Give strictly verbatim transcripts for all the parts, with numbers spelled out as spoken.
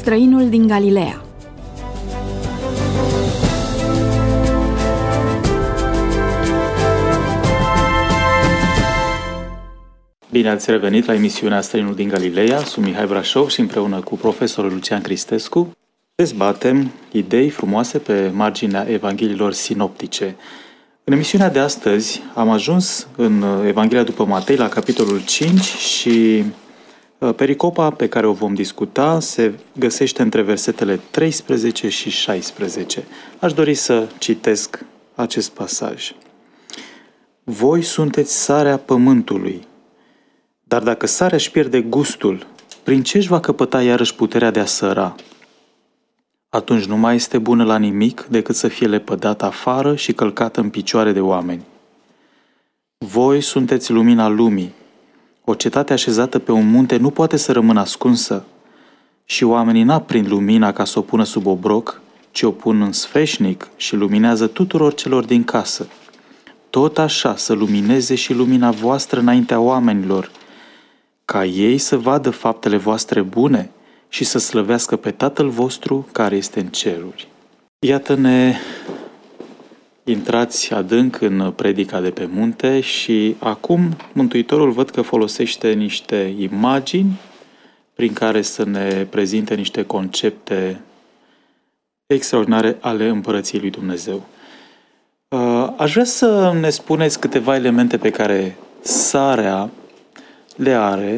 Străinul din Galileea. Bine ați revenit la emisiunea Străinul din Galileea. Sunt Mihai Brașov și împreună cu profesorul Lucian Cristescu dezbatem idei frumoase pe marginea Evangheliilor sinoptice. În emisiunea de astăzi am ajuns în Evanghelia după Matei la capitolul cinci și pericopa pe care o vom discuta se găsește între versetele treisprezece și șaisprezece. Aș dori să citesc acest pasaj. Voi sunteți sarea pământului, dar dacă sarea își pierde gustul, prin ce își va căpăta iarăși puterea de a săra? Atunci nu mai este bună la nimic decât să fie lepădată afară și călcată în picioare de oameni. Voi sunteți lumina lumii. O cetate așezată pe un munte nu poate să rămână ascunsă și oamenii n-aprind lumina ca să o pună sub obroc, ci o pun în sfeșnic și luminează tuturor celor din casă. Tot așa să lumineze și lumina voastră înaintea oamenilor, ca ei să vadă faptele voastre bune și să slăvească pe Tatăl vostru care este în ceruri. Iată-ne intrați adânc în predica de pe munte și acum Mântuitorul văd că folosește niște imagini prin care să ne prezinte niște concepte extraordinare ale Împărăției lui Dumnezeu. Aș vrea să ne spuneți câteva elemente pe care sarea le are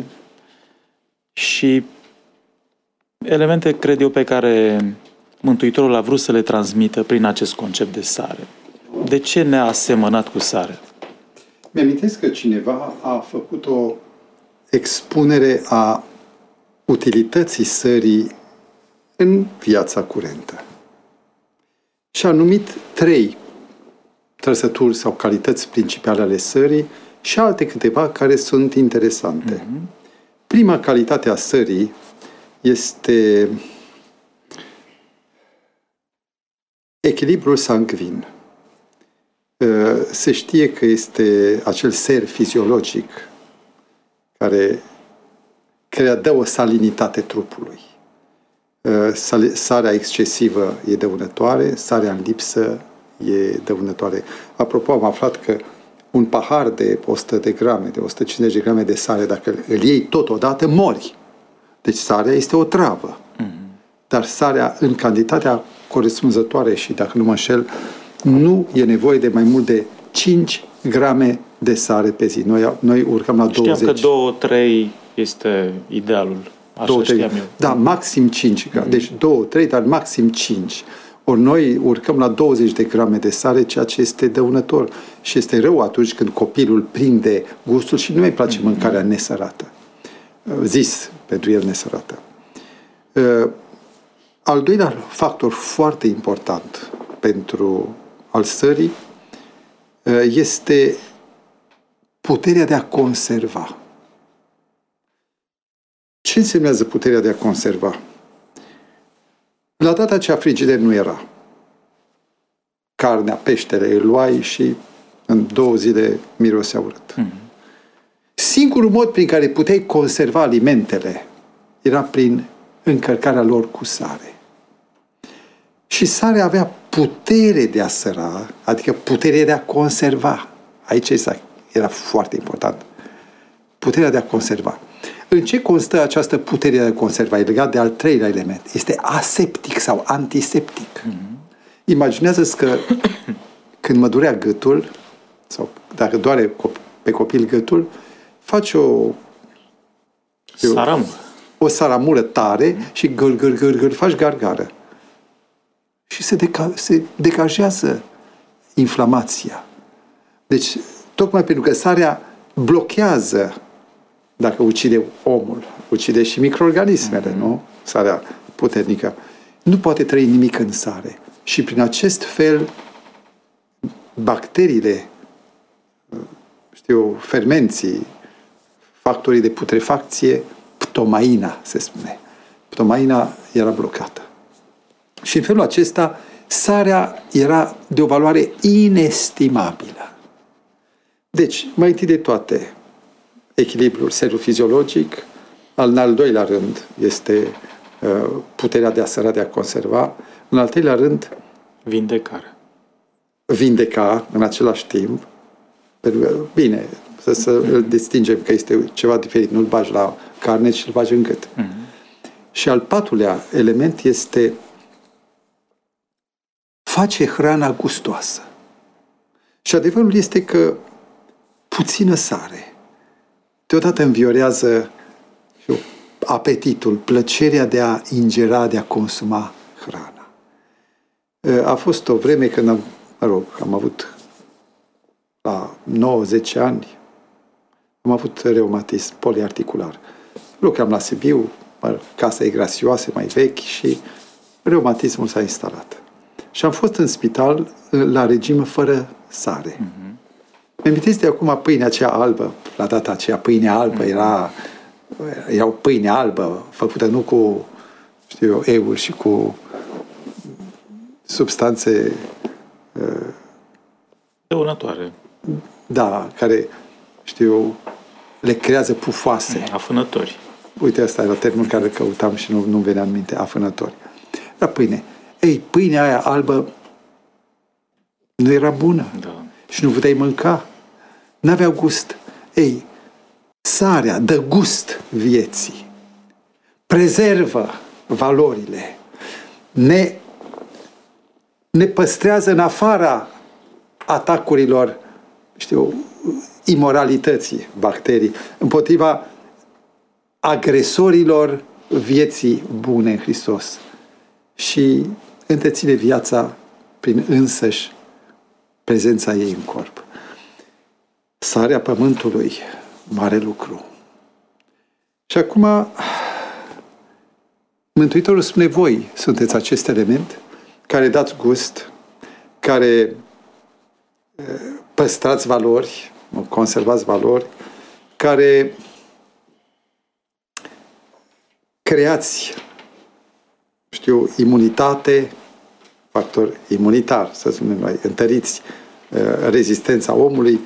și elemente, cred eu, pe care Mântuitorul a vrut să le transmită prin acest concept de sare. De ce ne-a asemănat cu sarea? Mi-amintesc că cineva a făcut o expunere a utilității sării în viața curentă. Și a numit trei trăsături sau calități principale ale sării și alte câteva care sunt interesante. Mm-hmm. Prima calitate a sării este echilibrul sanguin. Se știe că este acel ser fiziologic care, care dă o salinitate trupului. Sarea excesivă e dăunătoare, sarea în lipsă e dăunătoare. Apropo, am aflat că un pahar de o sută de grame, de o sută cincizeci de grame de sare, dacă îl iei totodată, mori. Deci sarea este o travă. Mm-hmm. Dar sarea în cantitatea corespunzătoare și, dacă nu mă înșel, nu e nevoie de mai mult de cinci grame de sare pe zi. Noi, noi urcăm la douăzeci. Știam că două trei este idealul. Așa două, trei. Știam eu. Da, maxim cinci grame. Mm-hmm. Deci două trei, dar maxim cinci. Ori noi urcăm la douăzeci de grame de sare, ceea ce este dăunător. Și este rău atunci când copilul prinde gustul și nu mai place mm-hmm. mâncarea nesărată. Zis pentru el nesărată. Al doilea factor foarte important pentru al sării este puterea de a conserva. Ce însemnează puterea de a conserva? La data aceea frigider nu era. Carnea, peștele, îl luai și în două zile mirosea urât. Mm-hmm. Singurul mod prin care puteai conserva alimentele era prin încărcarea lor cu sare. Și sarea avea putere de a săra, adică putere de a conserva. Aici era foarte important. Puterea de a conserva. În ce constă această putere de a conserva? E legat de al treilea element. Este aseptic sau antiseptic. Mm-hmm. Imaginează-ți că când mă durea gâtul, sau dacă doare pe copil gâtul, faci o Saram. o saramură tare mm-hmm. și gâr, gâr, gâr, gâr, faci gargară. Și se, deca- se degajează inflamația. Deci, tocmai pentru că sarea blochează, dacă ucide omul, ucide și microorganismele, mm-hmm. nu? Sarea puternică. Nu poate trăi nimic în sare. Și prin acest fel, bacteriile, știu, fermenții, factorii de putrefacție, ptomaina, se spune. Ptomaina era blocată. Și în felul acesta, sarea era de o valoare inestimabilă. Deci, mai întâi de toate, echilibrul serul fiziologic, al, în al doilea rând este puterea de a săra, de a conserva. În al treilea rând, vindecare. Vindeca în același timp. Bine, să, să îl distingem că este ceva diferit. Nu-l bagi la carne, ci îl bagi în gât. Mm-hmm. Și al patrulea element este face hrana gustoasă. Și adevărul este că puțină sare deodată înviorează știu, apetitul, plăcerea de a ingera, de a consuma hrana. A fost o vreme când am, mă rog, am avut la nouă zece ani, am avut reumatism poliarticular. Lucram la Sibiu, casa e grasioasă, mai vechi și reumatismul s-a instalat. Și am fost în spital la regim fără sare. Mm-hmm. Mi-amintiți de acum pâinea aceea albă, la data aceea pâinea albă mm-hmm. era, era o pâine albă, făcută nu cu, știu eu, euri și cu substanțe uh, dăunătoare. Da, care, știu eu, le creează pufoase. Afânători. Uite, asta era termenul care îl căutam și nu, nu venea în minte, afânători. La pâine. Ei, pâinea aia albă nu era bună. Da. Și nu puteai mânca. N-avea gust. Ei, sarea dă gust vieții. Prezervă valorile. Ne, ne păstrează în afara atacurilor, știu, imoralității, bacterii, împotriva agresorilor vieții bune în Hristos. Și întreține viața prin însăși prezența ei în corp. Sarea pământului, mare lucru. Și acum Mântuitorul spune, voi sunteți acest element care dați gust, care păstrați valori, conservați valori, care creați, știu, imunitate, factor imunitar, să spunem noi, întăriți uh, rezistența omului.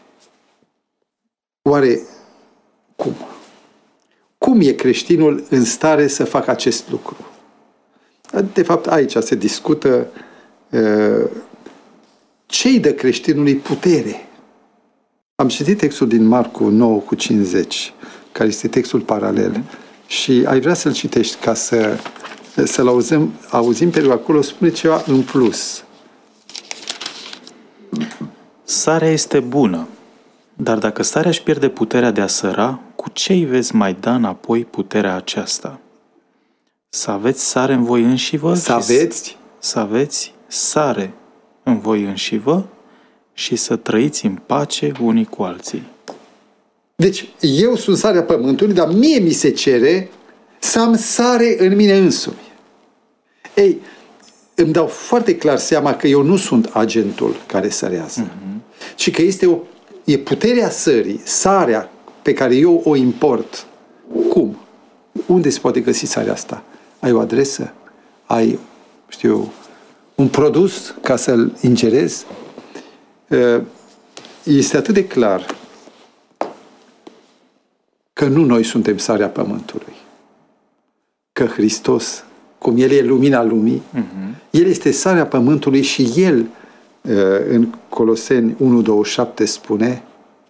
Oare cum? Cum e creștinul în stare să facă acest lucru? De fapt, aici se discută uh, ce-i dă creștinului putere. Am citit textul din Marcu nouă cu cincizeci, care este textul paralel, mm-hmm. și ai vrea să-l citești ca să să-l auzim, auzim pentru că acolo spune ceva în plus. Sarea este bună, dar dacă sarea își pierde puterea de a săra, cu ce îi veți mai da înapoi puterea aceasta? Să aveți sare în voi înșivă? Să aveți? Să aveți sare în voi înșivă și să trăiți în pace unii cu alții. Deci, eu sunt sarea pământului, dar mie mi se cere să am sare în mine însumi. Ei, îmi dau foarte clar seama că eu nu sunt agentul care sărează, uh-huh. ci că este o, e puterea sării, sarea pe care eu o import. Cum? Unde se poate găsi sarea asta? Ai o adresă? Ai, știu, un produs ca să-l ingerezi? Este atât de clar că nu noi suntem sarea pământului. Că Hristos, cum El e lumina lumii, uh-huh. El este sarea pământului și El, în Coloseni unu douăzeci și șapte, spune,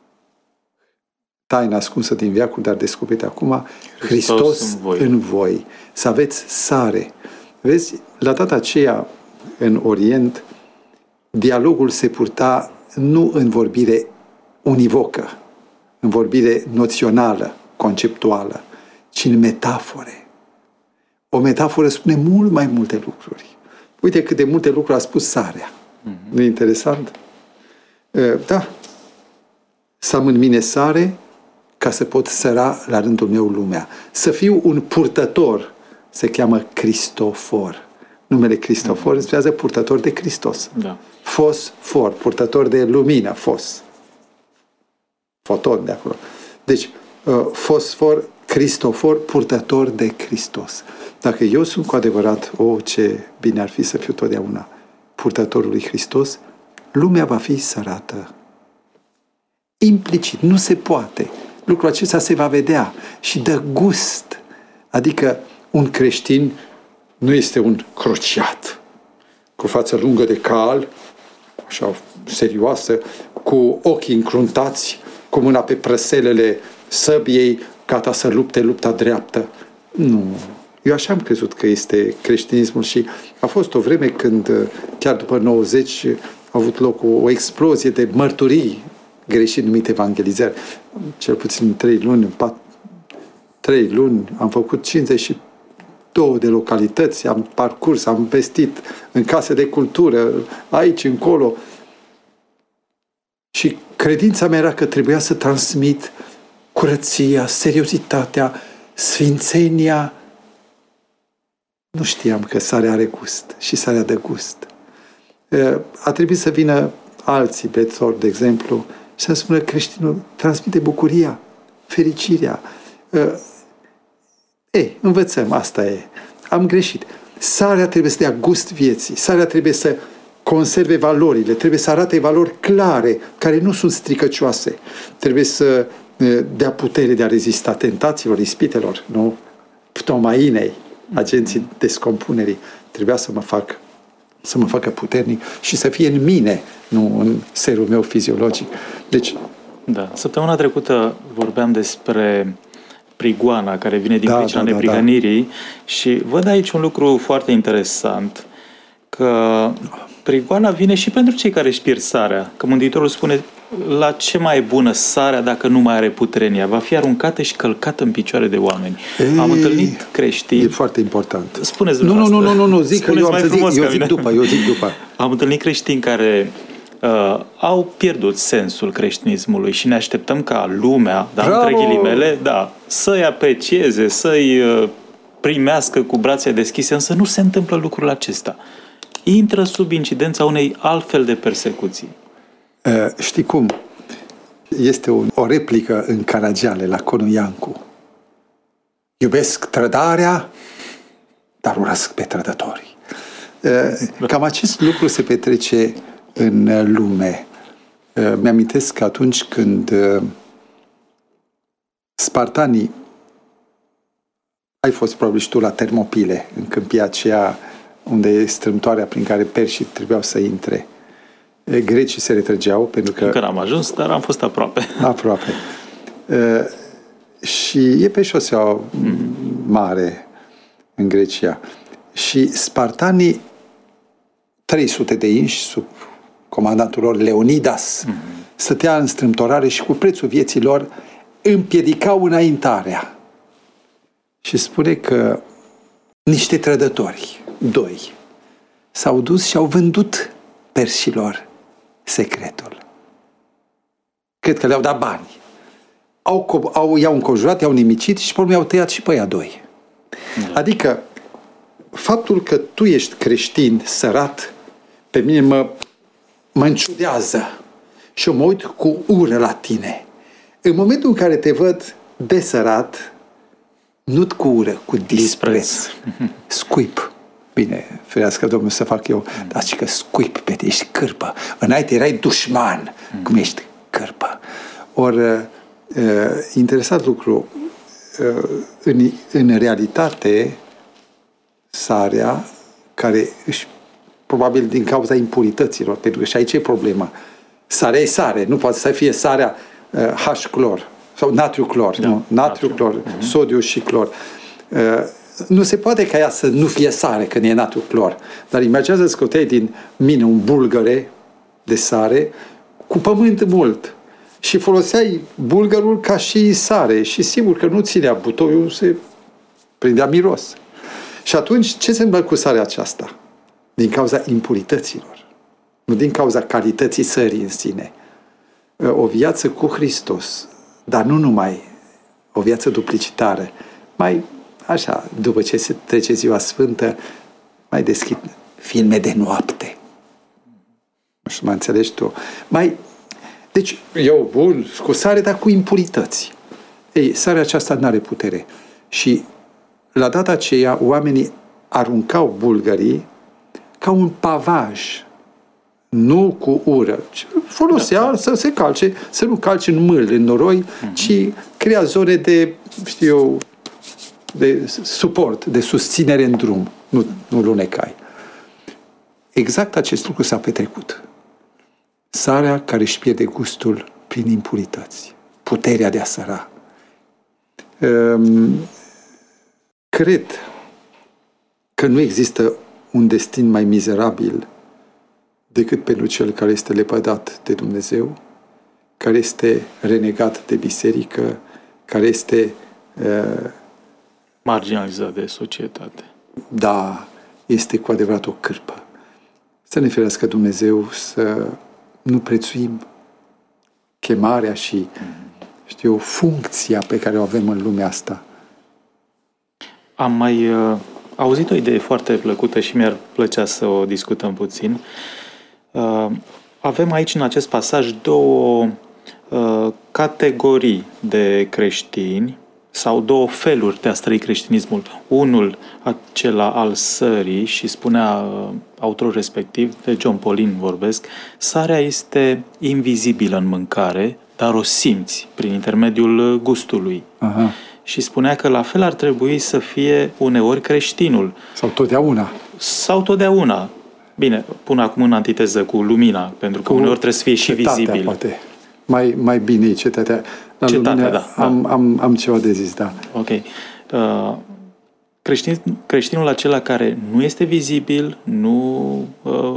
taina ascunsă din veacul, dar descoperită acum, Hristos, Hristos în, voi. în voi. Să aveți sare. Vezi, la data aceea, în Orient, dialogul se purta nu în vorbire univocă, în vorbire noțională, conceptuală, ci în metafore. O metaforă spune mult mai multe lucruri. Uite cât de multe lucruri a spus sarea. Mm-hmm. Nu e interesant? Da. Să am în mine sare ca să pot săra la rândul meu lumea. Să fiu un purtător. Se cheamă Cristofor. Numele Cristofor mm-hmm. înseamnă purtător de Hristos. Da. Fosfor, purtător de lumină, fos. Foton de acolo. Deci, fosfor, Cristofor, purtător de Hristos. Dacă eu sunt cu adevărat, o, oh, ce bine ar fi să fiu totdeauna purtătorul lui Hristos, lumea va fi sărată. Implicit, nu se poate. Lucrul acesta se va vedea și dă gust. Adică un creștin nu este un cruciat, cu față lungă de cal, așa serioasă, cu ochii încruntați, cu mâna pe prăselele săbiei, gata să lupte lupta dreaptă. Nu. Eu așa am crezut că este creștinismul și a fost o vreme când, chiar după nouăzeci, a avut loc o, o explozie de mărturii greșit numite evangelizări. Cel puțin în trei luni, în pat, trei luni, am făcut cincizeci și două de localități, am parcurs, am vestit în case de cultură, aici, încolo. Și credința mea era că trebuia să transmit curăția, seriozitatea, sfințenia. Nu știam că sarea are gust și sarea dă gust. A trebuit să vină alții bețori, de exemplu, și să spună creștinul transmite bucuria, fericirea. Ei, învățăm, asta e. Am greșit. Sarea trebuie să dea gust vieții, sarea trebuie să conserve valorile, trebuie să arate valori clare, care nu sunt stricăcioase. Trebuie să dea putere de a rezista tentațiilor, ispitelor, nu? Ptomainei, agenții descompunerii. Trebuia să mă fac, să mă facă puternic și să fie în mine, nu în serul meu fiziologic. Deci, da. Săptămâna trecută vorbeam despre prigoana care vine din da, pricina da, neprihănirii da, da. Și văd aici un lucru foarte interesant, că prigoana vine și pentru cei care își pierd sarea. Că Mântuitorul spune, la ce mai e bună sarea dacă nu mai are putere în ea? Va fi aruncată și călcată în picioare de oameni. Ei, am întâlnit creștini. E foarte important. Spuneți nu, nu, nu, nu, nu, nu, zic că eu am să zic, eu zic după, eu zic după. Am întâlnit creștini care uh, au pierdut sensul creștinismului și ne așteptăm ca lumea, da, între ghilimele, da, să-i aprecieze, să-i uh, primească cu brațe deschise, însă nu se întâmplă lucrul acesta. Intră sub incidența unei altfel de persecuții. Uh, știi cum? Este o, o replică în Caragiale la Conu Iancu. Iubesc trădarea, dar urăsc pe trădători. Uh, cam acest lucru se petrece în lume. Uh, mi-amintesc că atunci când uh, spartanii, ai fost probabil și tu la Termopile, în câmpia aceea unde e strâmtoarea prin care perșii trebuiau să intre. Grecii se retrăgeau pentru că... Încă n-am ajuns, dar am fost aproape. Aproape. Uh, și e pe șosea mare în Grecia. Și spartanii, trei sute de inși, sub comandantul lor Leonidas, mm-hmm. stătea în strâmtorare și cu prețul vieții lor împiedicau înaintarea. Și spune că niște trădători, doi, s-au dus și au vândut perșilor secretul. Cred că le-au dat bani. Au, au, i-au înconjurat, i-au nimicit și pe urmă i-au tăiat și pe ea doi. Da. Adică, faptul că tu ești creștin, sărat, pe mine mă, mă înciudează și eu mă uit cu ură la tine. În momentul în care te văd desărat, nu cu ură, cu dispreț. Scuip. Bine, ferească Domnul să fac eu, mm. dar și că scuip pe tine, ești cârpă. Înainte erai dușman, mm. cum ești cârpă. Ori, uh, interesant lucru, uh, în, în realitate, sarea, care își, probabil din cauza impurităților, pentru că și aici e problema. Sarea e sare, nu poate să fie sarea uh, H-clor sau natriu-clor, da, nu? Natriu-clor, natriu. Sodiu și clor. Uh, Nu se poate ca ea să nu fie sare când e natriu-clor. Dar imaginează să scoteai din mine un bulgăre de sare cu pământ mult și foloseai bulgărul ca și sare și sigur că nu ținea butoiul, se prindea miros. Și atunci ce se întâmplă cu sarea aceasta? Din cauza impurităților, nu din cauza calității sării în sine. O viață cu Hristos, dar nu numai o viață duplicitară, mai așa, după ce se trece ziua sfântă, mai deschid filme de noapte. Nu știu, mă înțelegi tu. Mai, deci, eu, bun, cu sare, dar cu impurități. Ei, sarea aceasta nu are putere. Și la data aceea, oamenii aruncau bulgării ca un pavaj, nu cu ură. Folosea da, da. să se calce, să nu calce în mâl, în noroi, mm-hmm. ci crea zone de, știu eu, de suport, de susținere în drum, nu, nu lunecai. Exact acest lucru s-a petrecut. Sarea care își pierde gustul prin impurități. Puterea de a săra. Um, cred că nu există un destin mai mizerabil decât pentru cel care este lepădat de Dumnezeu, care este renegat de biserică, care este uh, marginalizat de societate. Da, este cu adevărat o cârpă. Să ne ferească Dumnezeu să nu prețuim chemarea și, știu, funcția pe care o avem în lumea asta. Am mai uh, auzit o idee foarte plăcută și mi-ar plăcea să o discutăm puțin. Uh, avem aici, în acest pasaj, două uh, categorii de creștini sau două feluri de a trăi creștinismul. Unul, acela al sării, și spunea uh, autorul respectiv, de John Paulin vorbesc, sarea este invizibilă în mâncare, dar o simți prin intermediul gustului. Aha. Și spunea că la fel ar trebui să fie uneori creștinul. Sau totdeauna. Sau totdeauna. Bine, pun acum în antiteză cu lumina, pentru că cu uneori trebuie să fie și cetatea, vizibil. Poate. Mai, mai bine e cetatea. La Cetatea, lumină, da, am, da. Am, am ceva de zis, da. Ok. Uh, creștin, creștinul acela care nu este vizibil, nu uh,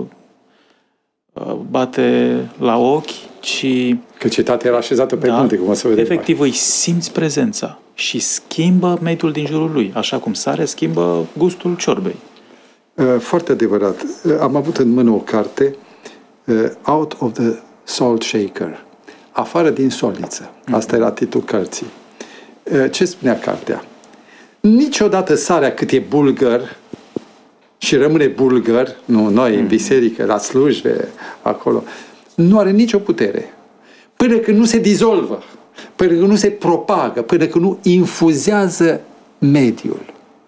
uh, bate la ochi, ci... Că cetatea era așezată pe da, munte, cum o să vedem. efectiv îi simți prezența și schimbă mediul din jurul lui, așa cum sarea schimbă gustul ciorbei. Foarte adevărat. Am avut în mână o carte, Out of the Salt Shaker, afară din solniță. Asta era titlul cărții. Ce spunea cartea? Niciodată sarea cât e bulgăr și rămâne bulgăr, nu noi în biserică, la slujbe, acolo, nu are nicio putere. Până când nu se dizolvă, până când nu se propagă, până când nu infuzează mediul.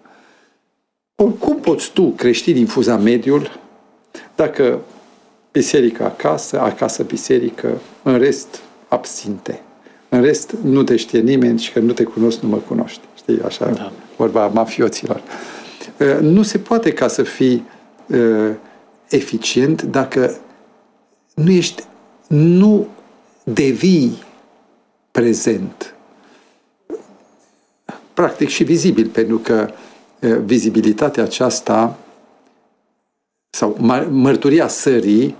Cum poți tu, creștin, infuza mediul dacă biserica acasă, acasă biserică, în rest absinte. În rest nu te știe nimeni și că nu te cunosc, nu mă cunoști. Știi, așa, da. Vorba mafioților. Nu se poate ca să fii uh, eficient dacă nu ești, nu devii prezent. Practic și vizibil, pentru că vizibilitatea aceasta sau mărturia sării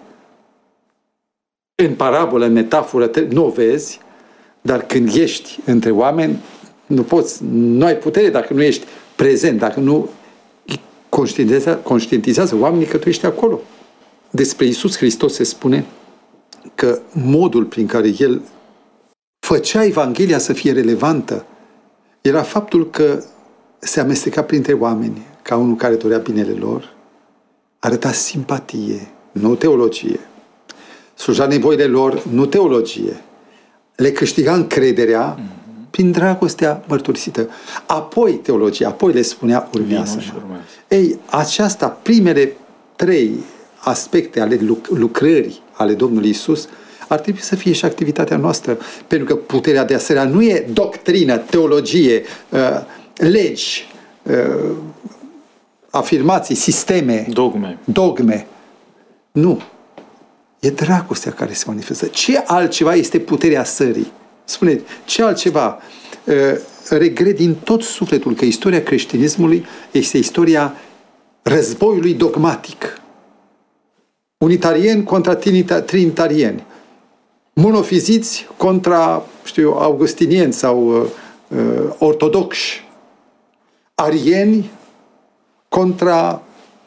în parabolă, în metaforă, nu o vezi, dar când ești între oameni, nu poți, nu ai putere dacă nu ești prezent, dacă nu conștientizează, conștientizează oamenii că tu ești acolo. Despre Iisus Hristos se spune că modul prin care El făcea Evanghelia să fie relevantă era faptul că se amesteca printre oameni ca unul care dorea binele lor, arăta simpatie, nu teologie, sluja nevoile lor, nu teologie, le câștiga încrederea mm-hmm. prin dragostea mărturisită. Apoi teologia, apoi le spunea urmează. Ei, aceasta, primele trei aspecte ale lucrării ale Domnului Iisus ar trebui să fie și activitatea noastră, pentru că puterea de a sărea nu e doctrină, teologie, uh, legi, uh, afirmații, sisteme, dogme. dogme. Nu. E dragostea care se manifestă. Ce altceva este puterea sării? Spuneți, ce altceva? Uh, regret din tot sufletul că istoria creștinismului este istoria războiului dogmatic. Unitarieni contra trinitarieni. Monofiziți contra, știu, augustinieni sau uh, ortodoxi. Arieni contra,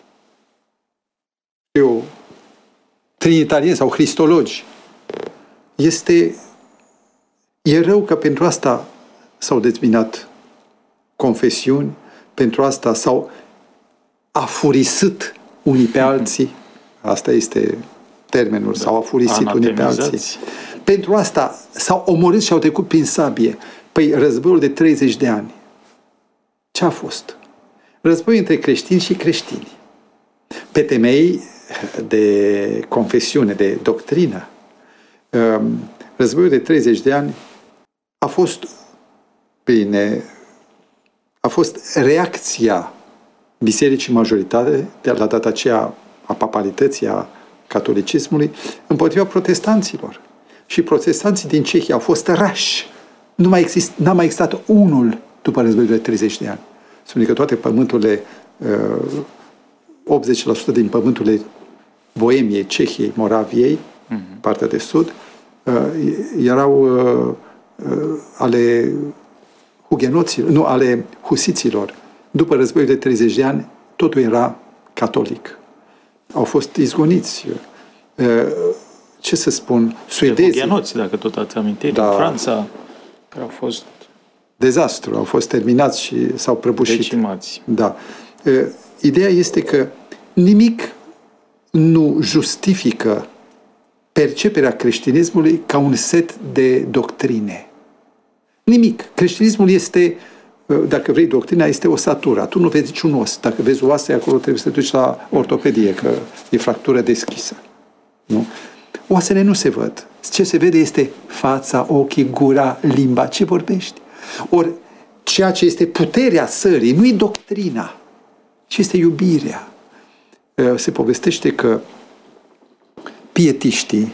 știu, trinitarieni sau cristologi. Este, e rău că pentru asta s-au dezbinat confesiuni, pentru asta s-au afurisit unii pe alții. Asta este termenul, da. S-au afurisit unii pe alții. Pentru asta s-au omorât și au trecut prin sabie. Păi războiul de treizeci de ani. Ce a fost? Război între creștini și creștini. Pe temei de confesiune, de doctrină. Războiul de treizeci de ani a fost bine, a fost fost reacția bisericii majoritate, de la data aceea a papalității, a catolicismului, împotriva protestanților. Și protestanții din Cehia au fost rași. Nu mai exist, n-a mai existat unul după războiul de treizeci de ani. Spune că toate pământurile, optzeci la sută din pământurile Boemiei, Cehiei, Moraviei, uh-huh. partea de sud, erau ale hugenoților, nu, ale husiților. După războiul de treizeci de ani, totul era catolic. Au fost izgoniți. Ce să spun? Suedezii. Hugenoți, dacă tot ați amintit, da. În Franța, care au fost dezastru, au fost terminați și s-au prăbușit. Decimați. Da. Ideea este că nimic nu justifică perceperea creștinismului ca un set de doctrine. Nimic. Creștinismul este, dacă vrei, doctrina este osatura. Tu nu vezi niciun os. Dacă vezi oase, acolo trebuie să te duci la ortopedie, că e fractură deschisă. Nu? Oasele nu se văd. Ce se vede este fața, ochii, gura, limba. Ce vorbești? Ori ceea ce este puterea sării nu e doctrina, ci este iubirea. Se povestește că pietiștii,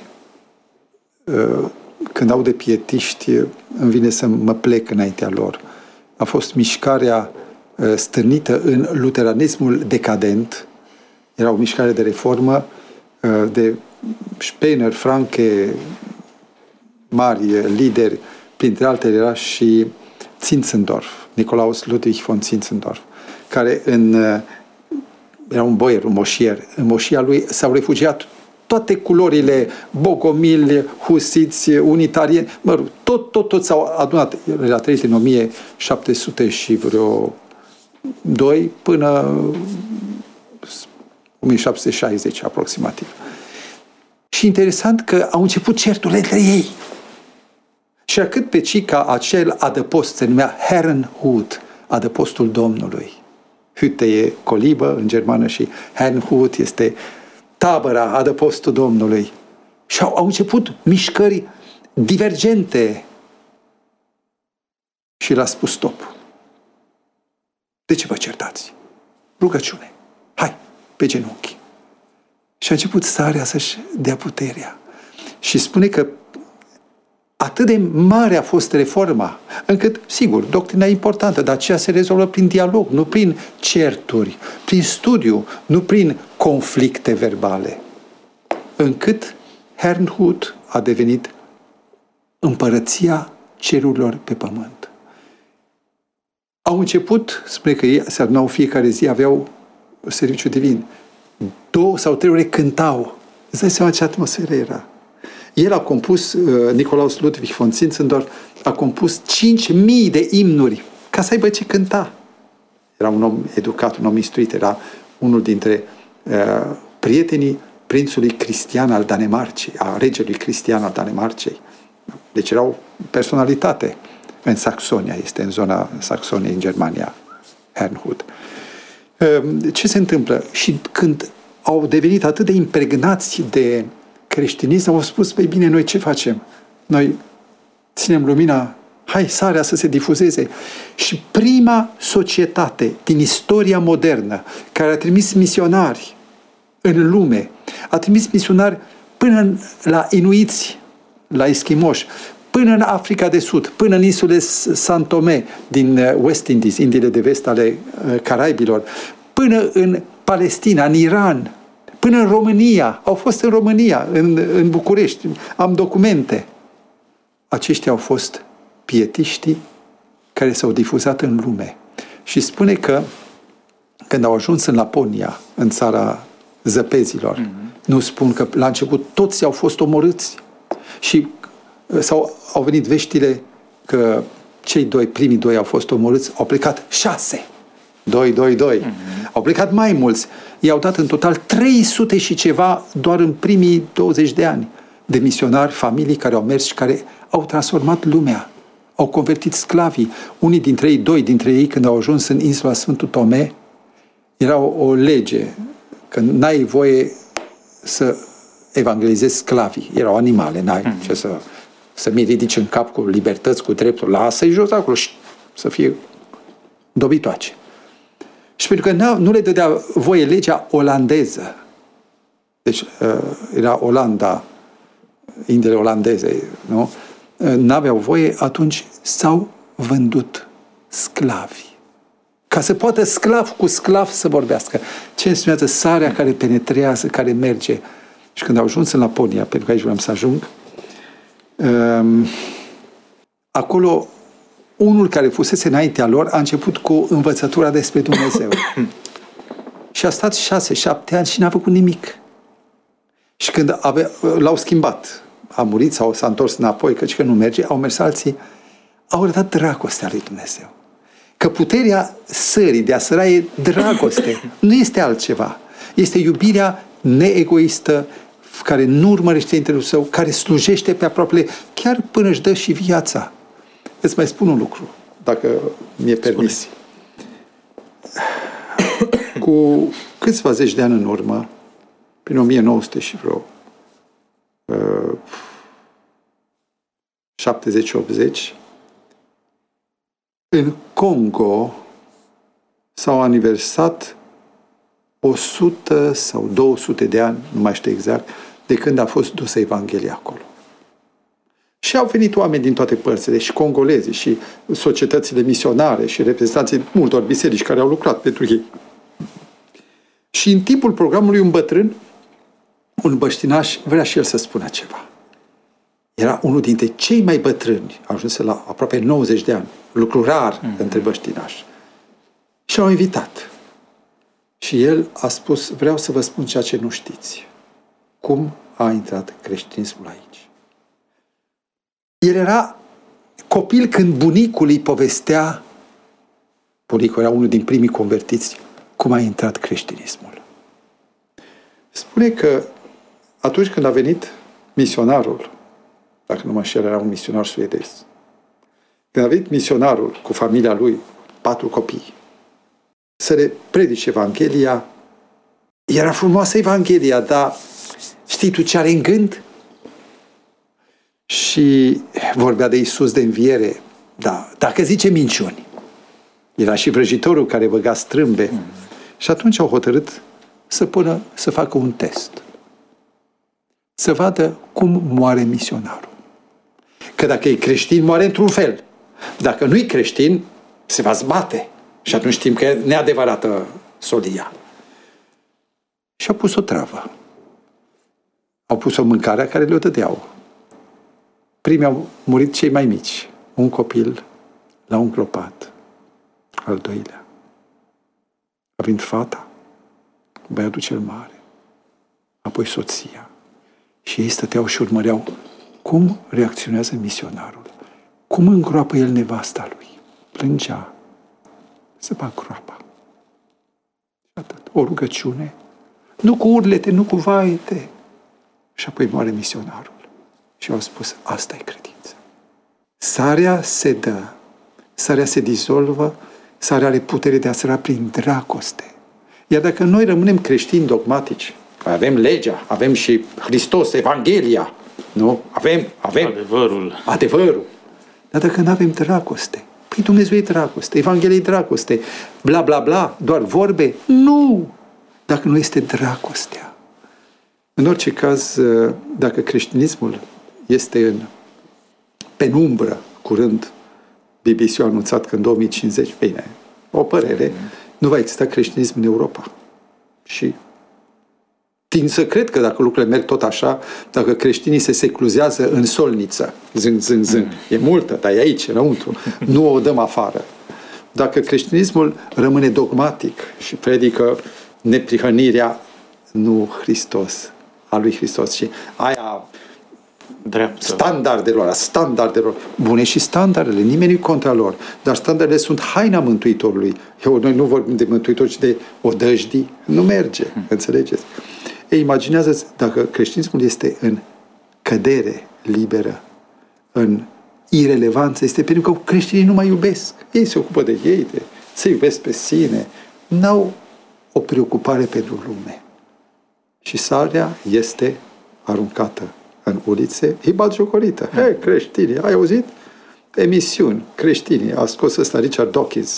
când aud de pietiști, îmi vine să mă plec înaintea lor. A fost mișcarea stârnită în luteranismul decadent. Era o mișcare de reformă de Spener, Franke, mari lideri, printre altele era și Zinzendorf, Nicolaus Ludwig von Zinzendorf, care în, era un boier, un moșier. În moșia lui s-au refugiat toate culorile, bogomili, husiți, unitarieni, mă rog, tot, tot, tot s-au adunat. El a trăit în o mie șapte sute și vreo doi până o mie șapte sute șaizeci aproximativ. Și interesant că au început certurile între ei. Și a cât pe ci ca acel adăpost se numea Herrnhut, adăpostul Domnului. Hütte e colibă în germană și Herrnhut este tabăra, adăpostul Domnului. Și au, au început mișcări divergente. Și l-a spus stop. De ce vă certați? Rugăciune. Hai, pe genunchi. Și a început starea să-și dea puterea. Și spune că atât de mare a fost reforma, încât, sigur, doctrina e importantă, dar aceea se rezolvă prin dialog, nu prin certuri, prin studiu, nu prin conflicte verbale. Încât Herrnhut a devenit împărăția cerurilor pe pământ. Au început, spune că ei se adunau fiecare zi, aveau serviciu divin. Două sau trei ore cântau. Îți dai seama ce atmosferă era. El a compus, uh, Nicolaus Ludwig von Zinzendorf, a compus cinci mii de imnuri ca să aibă ce cânta. Era un om educat, un om instruit, era unul dintre uh, prietenii prințului Cristian al Danemarcei, a regelui Cristian al Danemarcei. Deci era o personalitate în Saxonia, este în zona Saxoniei, în Germania, Herrnhut. Uh, ce se întâmplă? Și când au devenit atât de impregnați de creștinism, au spus, păi bine, noi ce facem? Noi ținem lumina, hai, sarea să se difuzeze. Și prima societate din istoria modernă care a trimis misionari în lume, a trimis misionari până la inuiți, la eschimoși, până în Africa de Sud, până în insule Saint Tomé din West Indies, Indiile de vest ale Caraibilor, până în Palestina, în Iran, până în România. Au fost în România, în, în București. Am documente. Aceștia au fost pietiștii care s-au difuzat în lume. Și spune că când au ajuns în Laponia, în țara zăpezilor, mm-hmm. nu spun că la început toți au fost omorâți. Și sau au venit veștile că cei doi, primii doi au fost omorâți, au plecat șase. Doi, doi, doi. Mm-hmm. Au plecat mai mulți. I-au dat în total trei sute și ceva doar în primii douăzeci de ani de misionari, familii care au mers și care au transformat lumea. Au convertit sclavii. Unii dintre ei, doi dintre ei, când au ajuns în insula Sfântul Tome, era o, o lege că n-ai voie să evangelizezi sclavii. Erau animale, n-ai mm-hmm. ce să, să mi ridici în cap cu libertăți, cu drepturi. Lasă-i jos acolo și să fie dobitoace. Și pentru că nu le dădea voie legea olandeză, deci era Olanda, Indiile olandeze, nu? N-aveau voie, atunci s-au vândut sclavi. Ca să poată sclav cu sclav să vorbească. Ce înseamnă sarea care penetrează, care merge. Și când au ajuns în Laponia, pentru că aici vreau să ajung, um, acolo unul care fusese înaintea lor a început cu învățătura despre Dumnezeu. Și a stat șase, șapte ani și n-a făcut nimic. Și când avea, l-au schimbat, a murit sau s-a întors înapoi, căci că nu merge, au mers alții, au arătat dragostea lui Dumnezeu. Că puterea sării, de a săra, e dragoste. Nu este altceva. Este iubirea neegoistă, care nu urmărește interesul său, care slujește pe aproapele, chiar până își dă și viața. Îți mai spun un lucru, dacă mi-e permis. Cu câțiva zeci de ani în urmă, prin o mie nouă sute și vreo uh, șaptezeci optzeci, în Congo s-au aniversat o sută sau două sute de ani, nu mai știu exact, de când a fost dusă Evanghelia acolo. Și au venit oameni din toate părțile, și congolezi, și societățile misionare, și reprezentanții multor biserici care au lucrat pentru ei. Și în timpul programului un bătrân, un băștinaș, vrea și el să spună ceva. Era unul dintre cei mai bătrâni, a ajuns la aproape nouăzeci de ani, lucru rar mm-hmm. între băștinași. Și l-au invitat. Și el a spus, vreau să vă spun ceea ce nu știți. Cum a intrat creștinismul aici? El era copil când bunicul îi povestea, bunicul era unul din primii convertiți, cum a intrat creștinismul. Spune că atunci când a venit misionarul, dacă nu mă înșel, era un misionar suedez, când a venit misionarul cu familia lui, patru copii, să le predice Evanghelia, era frumoasă Evanghelia, dar știi tu ce are în gând? Și vorbea de Iisus de înviere, da, dacă zice minciuni. Era și vrăjitorul care băga strâmbe. Mm. Și atunci au hotărât să pună, să facă un test. Să vadă cum moare misionarul. Că dacă e creștin, moare într-un fel. Dacă nu e creștin, se va zbate. Și atunci știm că e neadevărată solia. Și a pus o travă. Au pus o mâncare care le-o dădeau. Primii au murit cei mai mici. Un copil l-a îngropat. Al doilea. A venit fata, băiatul cel mare, apoi soția. Și ei stăteau și urmăreau cum reacționează misionarul. Cum îngroapă el nevasta lui. Plângea. Se bag groapa. Și atât. O rugăciune. Nu cu urlete, nu cu vaete. Și apoi moare misionarul. Și au spus, asta e credință. Sarea se dă. Sarea se dizolvă. Sarea are putere de a săra prin dragoste. Iar dacă noi rămânem creștini dogmatici, avem legea, avem și Hristos, Evanghelia, nu? Avem, avem adevărul. Adevărul. Dar dacă nu avem dragoste, păi Dumnezeu e dragoste, Evanghelia e dragoste, bla, bla, bla, doar vorbe? Nu! Dacă nu este dragostea. În orice caz, dacă creștinismul este în penumbră, curând, B B C a anunțat că în două mii cincizeci, bine, o părere, mm. nu va exista creștinism în Europa. Și tind să cred că dacă lucrurile merg tot așa, dacă creștinii se secluzează în solniță, zâng, zâng, zâng, mm. e multă, dar e aici, înăuntru, nu o dăm afară. Dacă creștinismul rămâne dogmatic și predică neprihănirea, nu Hristos, a lui Hristos, și aia dreaptă. Standardelor, standardelor. Bune și standardele, nimeni nu-i contra lor. Dar standardele sunt haina Mântuitorului. Eu, noi nu vorbim de Mântuitor, ci de odăjdii. Nu merge, hmm. înțelegeți? Ei, imaginează-ți dacă creștinismul este în cădere liberă, în irelevanță, este pentru că creștinii nu mai iubesc. Ei se ocupă de ei, de se iubesc pe sine. N-au o preocupare pentru lume. Și sarea este aruncată în ulițe, e batjocorită. Hei, creștinii, ai auzit? Emisiuni, creștinii. A scos ăsta Richard Dawkins,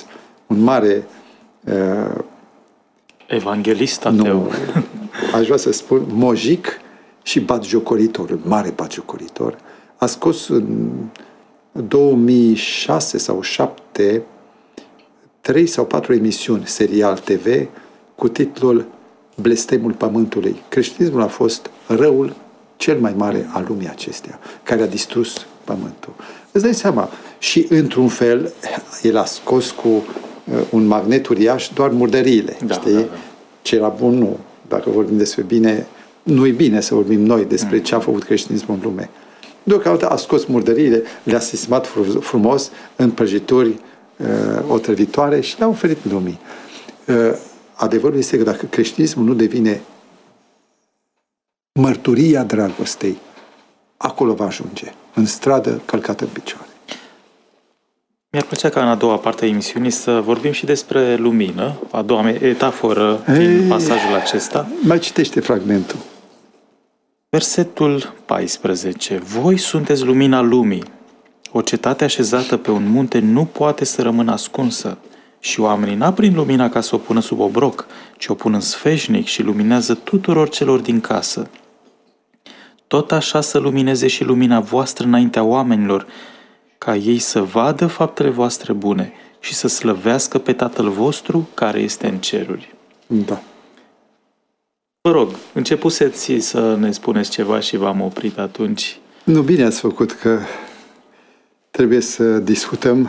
un mare uh, evanghelist ateu. Nu, aș vrea să spun mojic și batjocoritor, un mare batjocoritor. A scos în două mii șase sau două mii șapte trei sau patru emisiuni serial T V cu titlul Blestemul Pământului. Creștinismul a fost răul cel mai mare al lumii acesteia, care a distrus Pământul. Îți dai seama, și într-un fel el a scos cu uh, un magnet uriaș doar murdăriile, da, știi? Da, da. Ce era bun, nu. Dacă vorbim despre bine, nu e bine să vorbim noi despre mm. ce a făcut creștinismul în lume. Deocamdată a scos murdăriile, le-a sistmat frumos în prăjituri uh, otrăvitoare și le-a oferit lumii. Uh, adevărul este că dacă creștinismul nu devine mărturia dragostei, acolo va ajunge, în stradă călcată în picioare. Mi-ar plăcea ca în a doua parte a emisiunii să vorbim și despre lumină, a doua metaforă din Ei, pasajul acesta. Mai citește fragmentul. Versetul paisprezece. Voi sunteți lumina lumii. O cetate așezată pe un munte nu poate să rămână ascunsă și oamenii n-aprind lumina ca să o pună sub obroc, ci o pun în sfeșnic și luminează tuturor celor din casă. Tot așa să lumineze și lumina voastră înaintea oamenilor, ca ei să vadă faptele voastre bune și să slăvească pe Tatăl vostru care este în ceruri. Da. Vă rog, începuseți să ne spuneți ceva și v-am oprit atunci. Nu, bine ați făcut că trebuie să discutăm.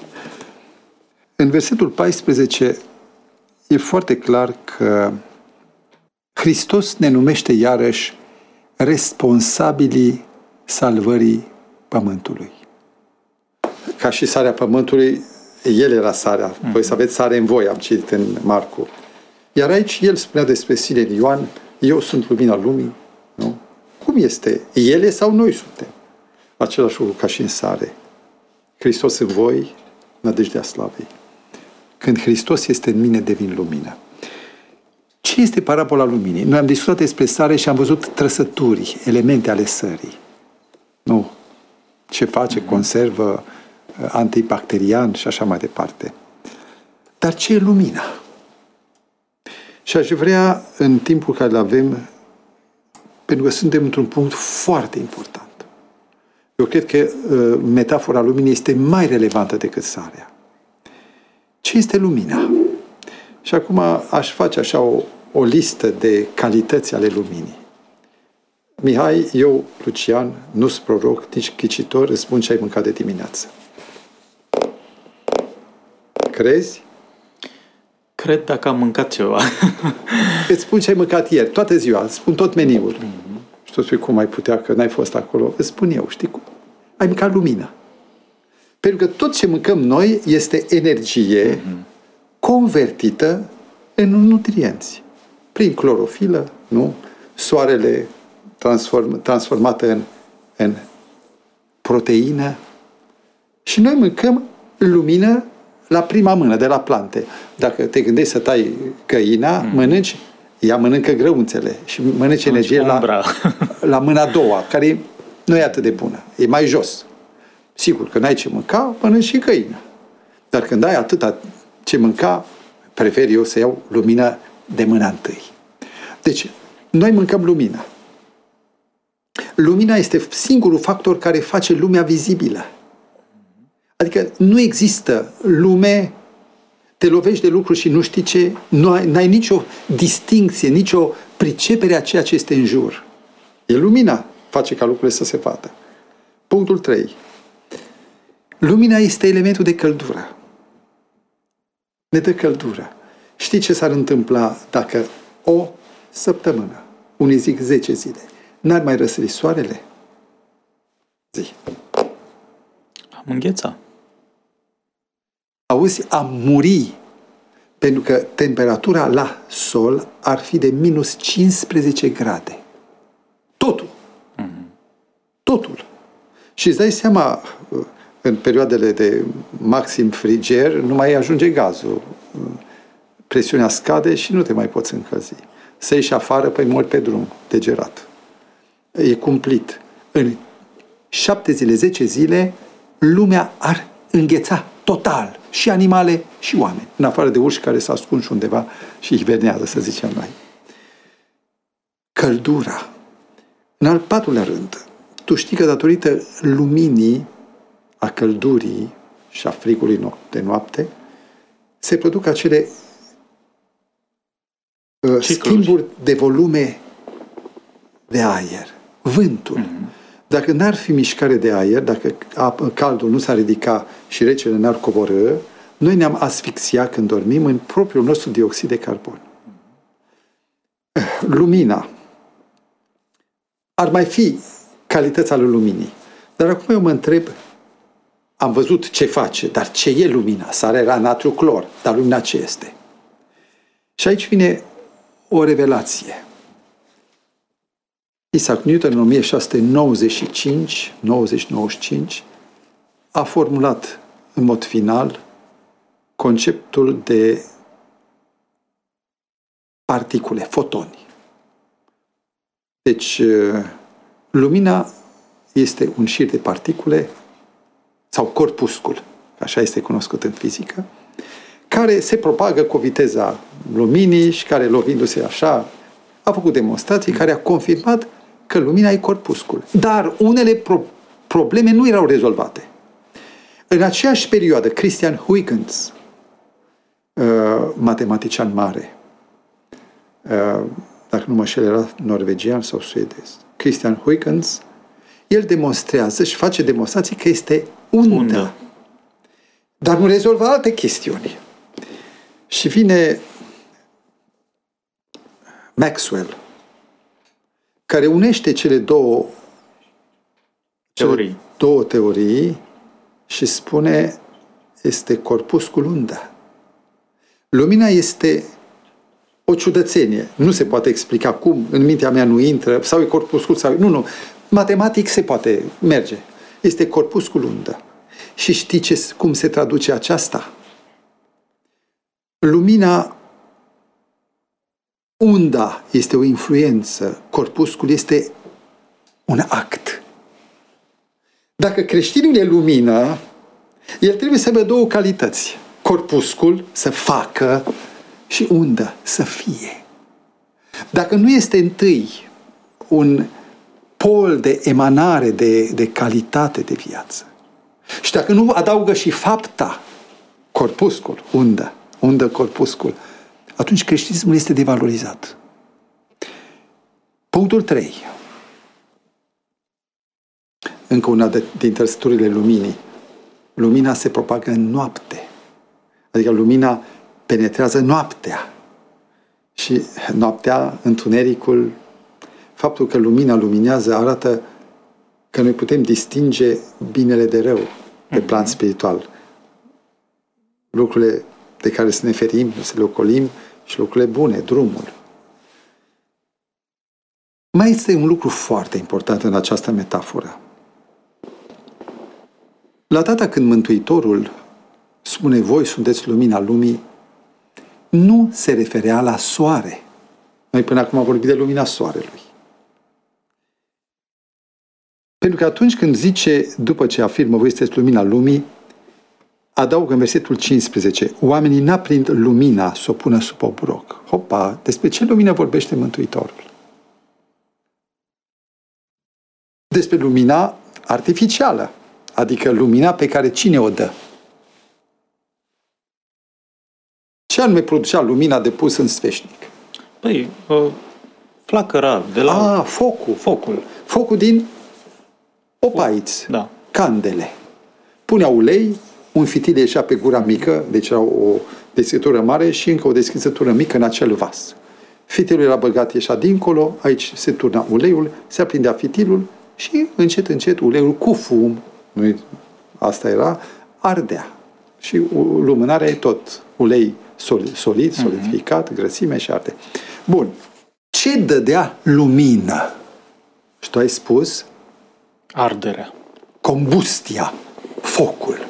În versetul paisprezece e foarte clar că Hristos ne numește iarăși responsabilii salvării Pământului. Ca și sarea Pământului, El era sarea. Mm-hmm. Voi să aveți sare în voi, am citit în Marcu. Iar aici El spunea despre sine în Ioan, eu sunt lumina lumii. Nu? Cum este? Ele sau noi suntem? Același lucru ca și în sare. Hristos în voi, nădejdea slavei. Când Hristos este în mine, devin lumină. Ce este parabola luminii? Noi am discutat despre sare și am văzut trăsături, elemente ale sării. Nu. Ce face, conservă, antibacterian și așa mai departe. Dar ce e lumina? Și aș vrea, în timpul care îl avem, pentru că suntem într-un punct foarte important. Eu cred că uh, metafora luminii este mai relevantă decât sarea. Ce este lumina? Și acum aș face așa o, o listă de calități ale luminii. Mihai, eu, Lucian, nu sunt proroc, nici ghicitor, îți spun ce ai mâncat de dimineață. Crezi? Cred dacă am mâncat ceva. Îți spun ce ai mâncat ieri, toată ziua, îți spun tot meniul. Mm-hmm. Și tu spui cum ai putea, că n-ai fost acolo. Îți spun eu, știi cum? Ai mâncat lumină. Pentru că tot ce mâncăm noi este energie mm-hmm. convertită în nutrienți. Prin clorofilă, nu? Soarele transform, transformată în, în proteină. Și noi mâncăm lumină la prima mână, de la plante. Dacă te gândești să tai găina, mm. mănânci, ea mănâncă grăunțele și mănânci energie la, la mâna a doua, care nu e atât de bună. E mai jos. Sigur că n-ai ce mânca, mănânci și găina. Dar când ai atâta ce mânca, prefer eu să iau lumină de mâna întâi. Deci, noi mâncăm lumina. Lumina este singurul factor care face lumea vizibilă. Adică nu există lume, te lovești de lucruri și nu știi ce, nu ai, n-ai nicio distincție, nicio pricepere a ceea ce este în jur. E lumina face ca lucrurile să se vadă. Punctul trei. Lumina este elementul de căldură. Ne dă căldură. Știi ce s-ar întâmpla dacă o săptămână, unii zic zece zile, n-ar mai răsări soarele? Zi. Am îngheța. Auzi, am muri, pentru că temperatura la sol ar fi de minus cincisprezece grade. Totul. Mm-hmm. Totul. Și îți dai seama, în perioadele de maxim friger, nu mai ajunge gazul. Presiunea scade și nu te mai poți încălzi. Să ieși afară, păi mori pe drum, degerat. E cumplit. În șapte zile, zece zile, lumea ar îngheța total, și animale și oameni, în afară de urși care s-au ascuns undeva și hibernează, să zicem noi. Căldura. În al patrulea rând, tu știi că datorită luminii, a căldurii și a frigului de noapte, se produc acele uh, schimburi de volume de aer. Vântul. Mm-hmm. Dacă n-ar fi mișcare de aer, dacă caldul nu s-ar ridica și recele n-ar coborâ, noi ne-am asfixia când dormim în propriul nostru dioxid de carbon. Lumina. Ar mai fi calități ale luminii. Dar acum eu mă întreb, am văzut ce face, dar ce e lumina? Sare, era natriu, clor. Dar lumina ce este? Și aici vine o revelație. Isaac Newton în o mie șase sute nouăzeci și cinci nouăzeci nouăzeci și cinci a formulat în mod final conceptul de particule, fotoni. Deci, lumina este un șir de particule sau corpuscul, așa este cunoscut în fizică, care se propagă cu viteza luminii și care, lovindu-se așa, a făcut demonstrații care a confirmat că lumina e corpuscul. Dar unele pro- probleme nu erau rezolvate. În aceeași perioadă, Christian Huygens, uh, matematician mare, uh, dacă nu mă șel, era norvegian sau suedez, Christian Huygens, el demonstrează și face demonstrații că este undă. undă. Dar nu rezolvă alte chestiuni. Și vine Maxwell, care unește cele două teorii, cele două teorii și spune este corpuscul undă. Lumina este o ciudățenie. Nu se poate explica cum, în mintea mea nu intră, sau e corpuscul, sau... Nu, nu. Matematic se poate merge. Este corpuscul undă. Și știi ce, cum se traduce aceasta? Lumina, unda este o influență, corpuscul este un act. Dacă creștinul e lumină, el trebuie să aibă două calități. Corpuscul să facă și undă să fie. Dacă nu este întâi un pol de emanare, de, de calitate de viață, și dacă nu adaugă și fapta, corpuscul, undă, undă corpuscul, atunci creștinismul este devalorizat. Punctul trei. Încă una din trăsăturile luminii. Lumina se propagă în noapte. Adică lumina penetrează noaptea. Și noaptea, întunericul, faptul că lumina luminează arată că noi putem distinge binele de rău pe plan spiritual. Lucrurile de care să ne ferim, să le ocolim și lucrurile bune, drumul. Mai este un lucru foarte important în această metaforă. La data când Mântuitorul spune voi sunteți lumina lumii, nu se referea la soare. Noi până acum am vorbit de lumina soarelui. Pentru că atunci când zice, după ce afirmă voi sunteți lumina lumii, adaugă în versetul cincisprezece, oamenii n-aprind lumina să o pună sub obroc. Hopa, despre ce lumină vorbește Mântuitorul? Despre lumina artificială, adică lumina pe care cine o dă? Ce anume producea lumina de pus în sfeșnic? Păi, uh, flacăra de la... A, focul. Focul. Focul din opaiți, da. Candele. Punea ulei, un fitil ieșea pe gura mică, deci era o deschizătură mare și încă o deschizătură mică în acel vas. Fitilul era băgat, ieșea dincolo, aici se turna uleiul, se aprindea fitilul și încet, încet uleiul cu fum, nu, asta era, ardea. Și lumânarea e tot ulei solid, solid solidificat, grăsime și arde. Bun. Ce dădea lumină? Și tu ai spus? Arderea. Combustia, focul.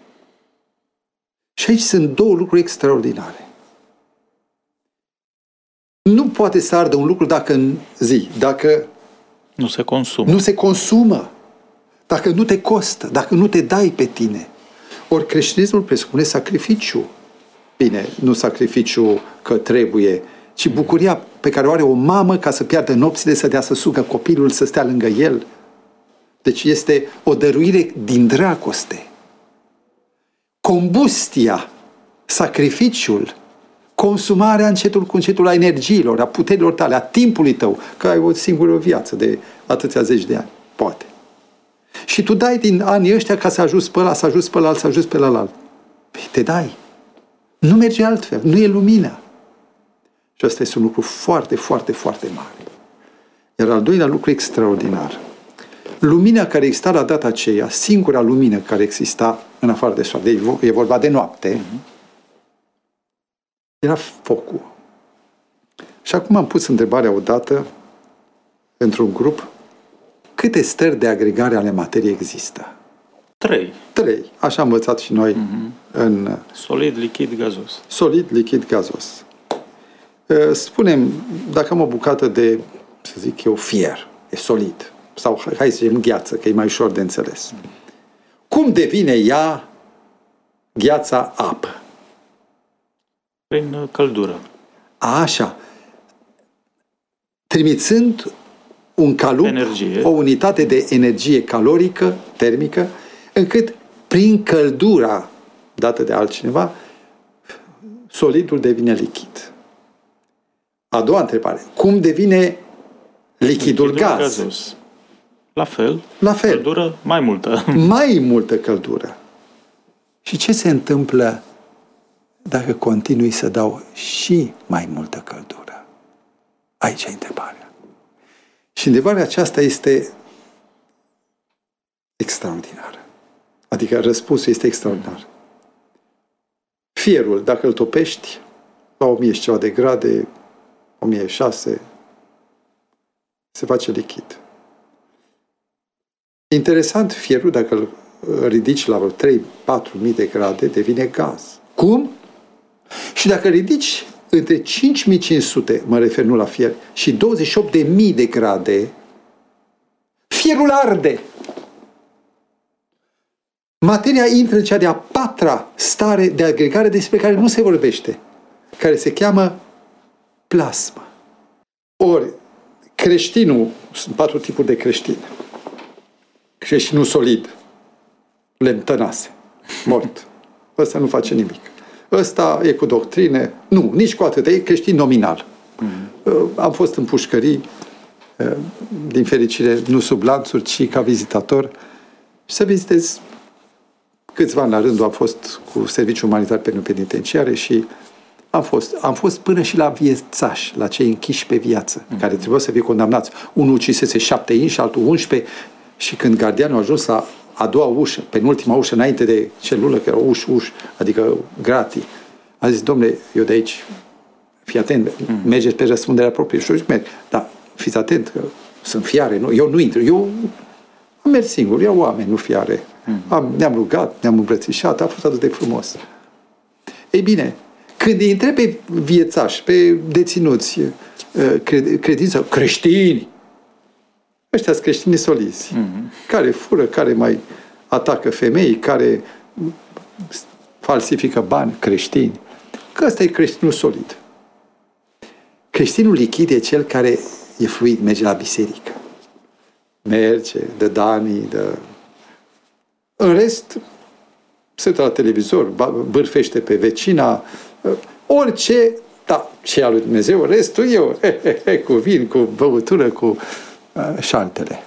Și aici sunt două lucruri extraordinare. Nu poate să ardă un lucru dacă în zi, dacă nu se consumă. Nu se consumă. Dacă nu te costă, dacă nu te dai pe tine. Ori creștinismul presupune sacrificiu. Bine, nu sacrificiu că trebuie, ci bucuria pe care o are o mamă ca să piardă nopțile, să dea să sugă copilul, să stea lângă el. Deci este o dăruire din dragoste. Combustia, sacrificiul, consumarea încetul cu încetul a energiilor, a puterilor tale, a timpului tău, că ai o singură viață de atâția zeci de ani, poate. Și tu dai din anii ăștia ca să ajuți pe ăla, să ajuți pe ăla, să ajuți pe ălalt. Păi te dai. Nu merge altfel, nu e lumină. Și asta este un lucru foarte, foarte, foarte mare. Iar al doilea lucru extraordinar. Lumina care exista la data aceea, singura lumină care exista în afară de soare, e vorba de noapte, era focul. Și acum am pus întrebarea odată într-un grup, câte stări de agregare ale materiei există? Trei. Trei. Așa am învățat și noi Mm-hmm. în... Solid, lichid, gazos. Solid, lichid, gazos. Spunem, dacă am o bucată de, să zic eu, fier, e solid, sau hai să zicem gheață, că e mai ușor de înțeles. Cum devine ea, gheața, apă? Prin căldură. Așa. Trimițând un calup, energie. O unitate de energie calorică, termică, încât prin căldura dată de altcineva, solidul devine lichid. A doua întrebare. Cum devine lichidul, lichidul gaz? Gazos. La fel. La fel. Căldură mai multă. Mai multă căldură. Și ce se întâmplă dacă continui să dau și mai multă căldură? Aici e întrebarea. Și întrebarea aceasta este extraordinară. Adică răspunsul este extraordinar. Fierul, dacă îl topești la o mie și ceva de grade, o mie șase, se face lichid. Interesant, fierul, dacă îl ridici la vreo trei patru mii de grade, devine gaz. Cum? Și dacă ridici între cinci mii cinci sute, mă refer nu la fier, și douăzeci și opt de mii de grade, fierul arde. Materia intră în cea de-a patra stare de agregare despre care nu se vorbește, care se cheamă plasmă. Ori, creștinul, sunt patru tipuri de creștin. Creștinul solid, lemtănase, mort. Ăsta nu face nimic. Ăsta e cu doctrine, nu, nici cu atât, e creștin nominal. Mm-hmm. Am fost în pușcării, din fericire, nu sub lanțuri, ci ca vizitator, și să vizitez câțiva ani la rândul, am fost cu serviciu umanitar penitenciare și am fost, am fost până și la viețași, la cei închiși pe viață, mm-hmm. care trebuiau să fie condamnați. Unul ucisese șapte inși, altul unsprezece, și când gardianul a ajuns la a doua ușă, penultima ușă, înainte de celulă, că era uș, uș, adică gratii, a zis, domnule, eu de aici, fii atent, mm. mergeți pe răspunderea proprie. Și eu zic, merg, dar fiți atent, că sunt fiare, nu? Eu nu intru, eu am mers singur, iau oameni, nu fiare. Mm. Am, ne-am rugat, ne-am îmbrățișat, a fost atât de frumos. Ei bine, când îi întreb pe viețași, pe deținuți, credință, creștini, ăștia sunt creștini solizi, mm-hmm. care fură, care mai atacă femei, care falsifică bani, creștini. Că ăsta e creștinul solid. Creștinul lichid e cel care e fluid, merge la biserică. Merge, dă danii, dă... În rest, se uită la televizor, bârfește pe vecina, orice, da, și al lui Dumnezeu, restul eu, he, he, he, cu vin, cu băutură, cu și altele.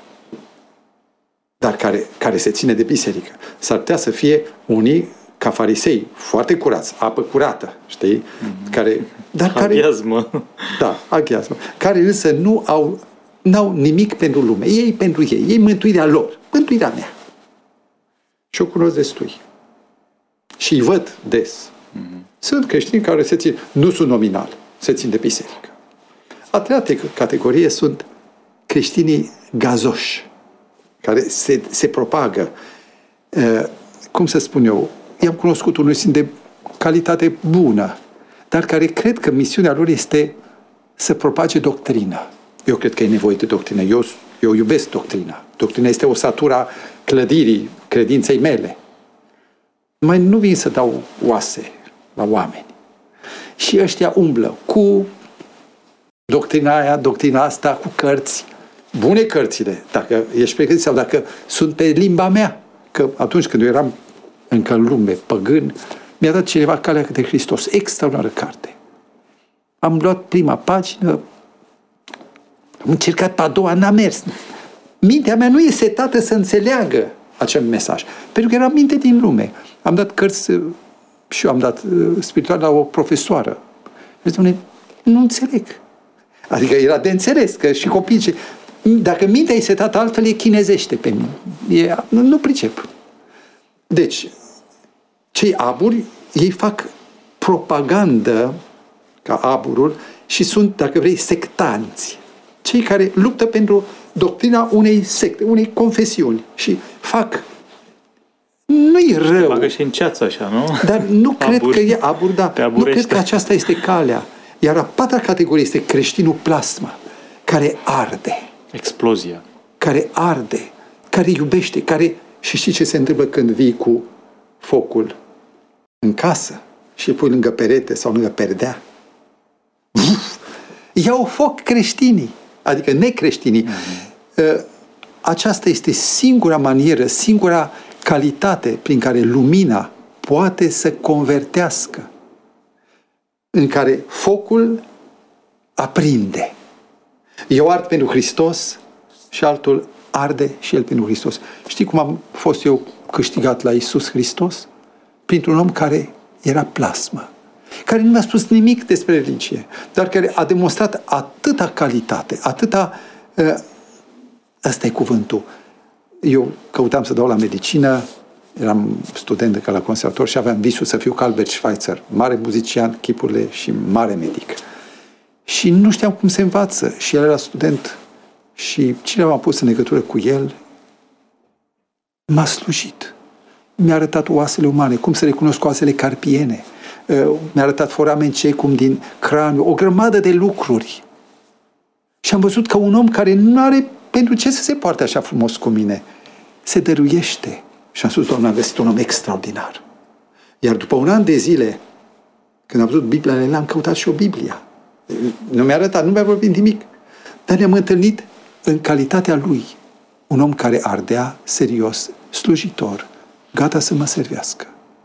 Dar care, care se ține de biserică. S-ar putea să fie unii ca farisei, foarte curați, apă curată, știi? Mm-hmm. Care, dar care, aghiazmă. Da, aghiazmă. Care însă nu au n-au nimic pentru lume. Ei pentru ei. Ei mântuirea lor. Mântuirea mea. Și o cunosc destui. Și îi văd des. Mm-hmm. Sunt creștini care se țin, nu sunt nominal, se țin de biserică. A treia categorie sunt creștinii gazoși, care se, se propagă. Uh, cum să spun eu, i-am cunoscut unul sunt de calitate bună, dar care cred că misiunea lor este să propage doctrină. Eu cred că e nevoie de doctrină. Eu, eu iubesc doctrina. Doctrina este o satura clădirii credinței mele. mai nu vin să dau oase la oameni. Și ăștia umblă cu doctrina aia, doctrina asta, cu cărți, bune cărțile, dacă ești pregătit sau dacă sunt pe limba mea. Că atunci când eu eram încă în lume, păgân, mi-a dat cineva Calea către Hristos, extraordinară carte. Am luat prima pagină, am încercat pe a doua, n-a mers. Mintea mea nu e setată să înțeleagă acel mesaj, pentru că era minte din lume. Am dat cărți și eu am dat spiritual la o profesoară. Și zice, nu înțeleg. Adică era de înțeles, că și copiii, dacă mintea e setată altfel, e chinezește pe mine. E, nu, nu pricep. Deci, cei aburi, ei fac propagandă ca aburul și sunt, dacă vrei, sectanți. Cei care luptă pentru doctrina unei secte, unei confesiuni și fac, nu-i rău. Bagă și în ceață așa, nu? Dar nu cred că e abur, da. Nu cred că aceasta este calea. Iar a patra categorie este creștinul plasmă, care arde. Explozia. Care arde, care iubește, care... Și știi ce se întâmplă când vii cu focul în casă și îl pui lângă perete sau lângă perdea? Uf! Iau foc creștinii, adică necreștinii. Mm-hmm. Aceasta este singura manieră, singura calitate prin care lumina poate să convertească, în care focul aprinde. Eu ard pentru Hristos și altul arde și el pentru Hristos. Știi cum am fost eu câștigat la Iisus Hristos? Printr-un om care era plasmă, care nu mi-a spus nimic despre religie, dar care a demonstrat atâta calitate, atâta... Uh, ăsta e cuvântul. Eu căutam să dau la medicină, eram student încă la conservator și aveam visul să fiu ca Albert Schweitzer, mare muzician, chipurile și mare medic. Și nu știam cum se învață. Și el era student și cine m-a pus în legătură cu el m-a slujit. Mi-a arătat oasele umane, cum să recunosc oasele carpiene. Mi-a arătat foramen cum din craniu, o grămadă de lucruri. Și am văzut că un om care nu are pentru ce să se poarte așa frumos cu mine, se dăruiește. Și am spus, Doamne, am găsit un om extraordinar. Iar după un an de zile, când am văzut Biblia, le-am căutat și o Biblia. Nu mi-a arătat, nu mi-a vorbit nimic. Dar ne-am întâlnit în calitatea lui. Un om care ardea serios, slujitor, gata să mă servească.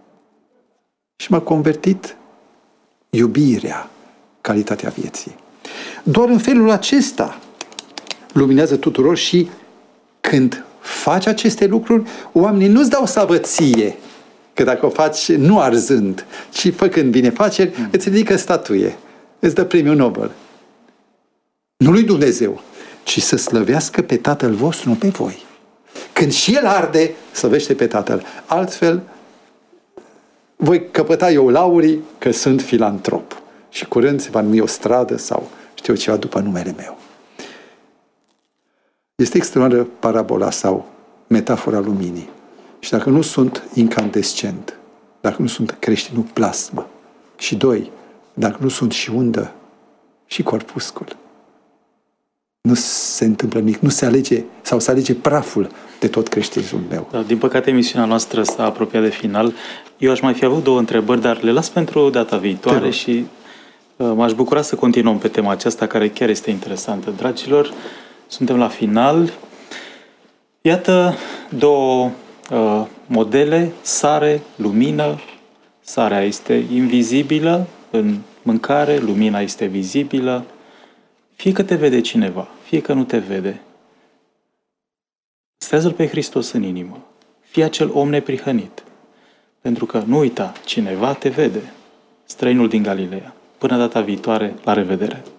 Și m-a convertit iubirea, calitatea vieții. Doar în felul acesta luminează tuturor și când faci aceste lucruri, oamenii nu-ți dau slavă ție, că dacă o faci nu arzând, ci făcând binefaceri, mm. îți ridică statuie, îți dă premiul Nobel. Nu lui Dumnezeu, ci să slăvească pe Tatăl vostru, nu pe voi. Când și El arde, slăvește pe Tatăl. Altfel, voi căpăta eu laurii că sunt filantrop. Și curând se va numi o stradă sau știu ceva după numele meu. Este extraordinară parabola sau metafora luminii. Și dacă nu sunt incandescent, dacă nu sunt creștinul plasmă, și doi, dacă nu sunt și undă și corpuscul, nu se întâmplă nimic, nu se alege sau se alege praful de tot creștinismul meu. Da, din păcate, emisiunea noastră s-a apropiat de final. Eu aș mai fi avut două întrebări, dar le las pentru data viitoare și uh, m-aș bucura să continuăm pe tema aceasta, care chiar este interesantă. Dragilor, suntem la final. Iată două uh, modele, sare, lumină. Sarea este invizibilă în mâncare, lumina este vizibilă. Fie că te vede cineva, fie că nu te vede, păstrează-L pe Hristos în inimă. Fii acel om neprihănit. Pentru că, nu uita, cineva te vede. Străinul din Galileea. Până data viitoare, la revedere!